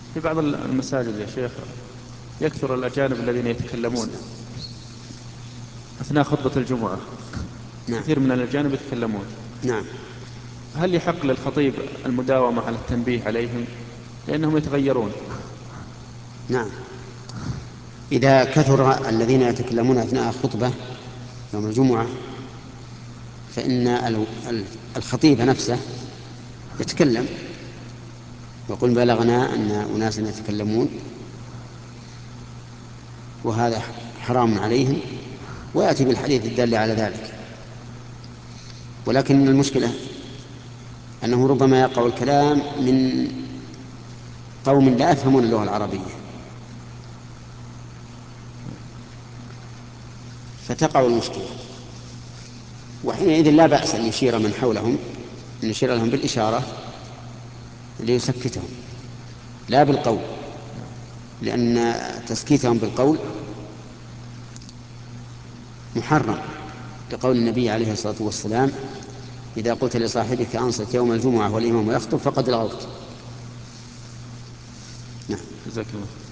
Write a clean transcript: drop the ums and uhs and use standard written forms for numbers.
في بعض المساجد يا شيخ يكثر الأجانب الذين يتكلمون أثناء خطبة الجمعة. نعم. كثير من الأجانب يتكلمون. نعم. هل يحق للخطيب المداومة على التنبيه عليهم لأنهم يتغيرون؟ نعم. إذا كثر الذين يتكلمون أثناء الخطبة يوم الجمعة فإن الخطيب نفسه يتكلم ويقول بلغنا أن أناسا يتكلمون وهذا حرام عليهم، ويأتي بالحديث الدال على ذلك. ولكن المشكلة أنه ربما يقع الكلام من قوم لا يفهمون اللغة العربية، فتقع المشكلة، وحينئذ لا بأس أن يشير من حولهم، أن يشير لهم بالإشارة ليسكتهم لا بالقول، لأن تسكيتهم بالقول محرم، لقول النبي عليه الصلاة والسلام: إذا قلت لصاحبك أنصت يوم الجمعة والإمام يخطب فقد لغوت. نعم. جزاك الله.